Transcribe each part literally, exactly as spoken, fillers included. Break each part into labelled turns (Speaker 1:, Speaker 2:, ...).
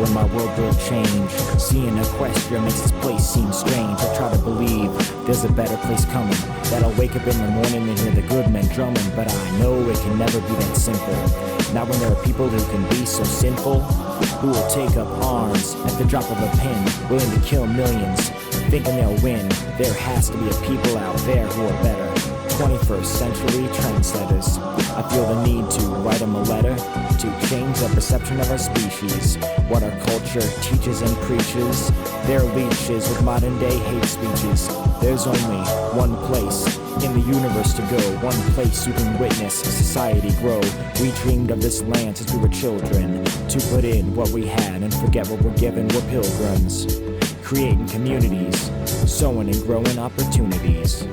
Speaker 1: and my world will change. Seeing Equestria makes this place seem strange. I try to believe there's a better place coming, that I'll wake up in the morning and hear the good men drumming. But I know it can never be that simple. Not when there are people who can be so sinful, who will take up arms at the drop of a pin, willing to kill millions, thinking they'll win. There has to be a people out there who are better. twenty-first century trendsetters. I feel the need to write them a letter to change the perception of our species. What our culture teaches and preaches, they're leeches with modern day hate speeches. There's only one place in the universe to go, one place you can witness society grow. We dreamed of this land since we were children, to put in what we had and forget what we're given. We're pilgrims, creating communities, sowing and growing opportunities.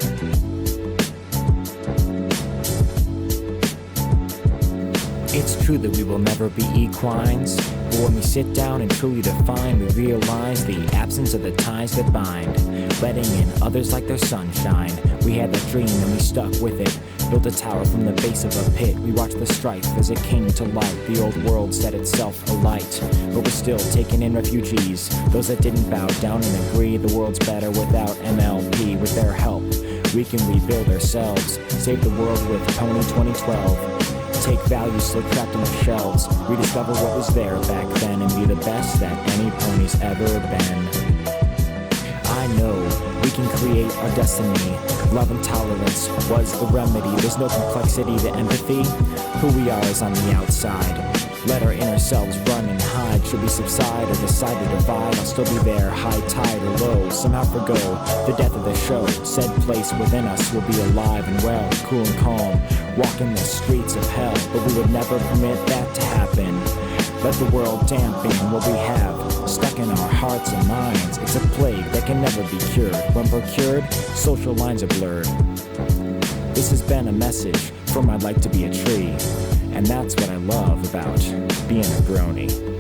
Speaker 1: It's true that we will never be equines, but when we sit down and truly define, we realize the absence of the ties that bind, letting in others like their sunshine. We had that dream and we stuck with it, built a tower from the base of a pit. We watched the strife as it came to light. The old world set itself alight, but we're still taking in refugees, those that didn't bow down and agree the world's better without M L P. With their help, we can rebuild ourselves, save the world with Pony twenty twelve. Take values still trapped in the shelves, rediscover what was there back then, and be the best that any pony's ever been. I know we can create our destiny. Love and tolerance was the remedy. There's no complexity to empathy. Who we are is on the outside. Let our inner selves run and hide. Should we subside or decide to divide, I'll still be there, high tide or low. Somehow forgo the death of the show. Said place within us will be alive and well, cool and calm, walking the streets of hell. But we would never permit that to happen. Let the world dampen what we have stuck in our hearts and minds. It's a plague that can never be cured. When procured, social lines are blurred. This has been a message from I'd Like to Be a Tree, and that's what I love about being a brony.